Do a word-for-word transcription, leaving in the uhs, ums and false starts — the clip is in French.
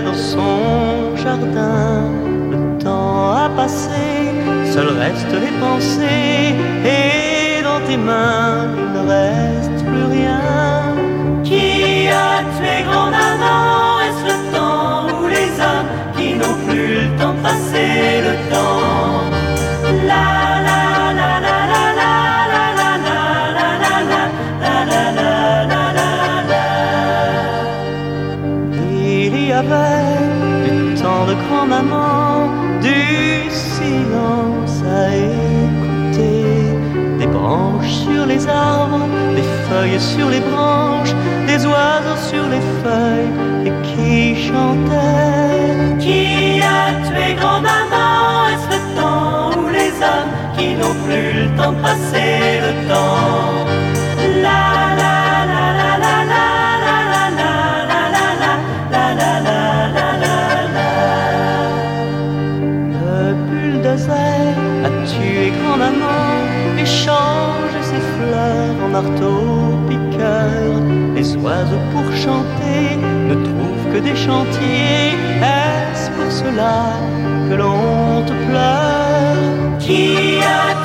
dans son jardin. Le temps a passé, seuls restent les pensées, et dans tes mains il ne reste plus rien. Qui a tué grand-maman? Est-ce le temps ou les hommes qui n'ont plus le temps de passer le temps? La la la la la la la la la la la la la la la la. Il y avait du temps de grand-maman, du silence à écouter, des branches sur les arbres, des feuilles sur les branches, des oiseaux sur les feuilles et qui chantaient. Qui a tué grand-maman? Est-ce le temps ou les hommes qui n'ont plus le temps de passer le temps? La la la la la la la la la la la la la la la la. Le bulldozer a tué grand-maman et changé ses fleurs en marteau-piqueur. Les oiseaux pour chanter ne trouvent que des chantiers. Est-ce pour cela que l'on te pleure? Qui a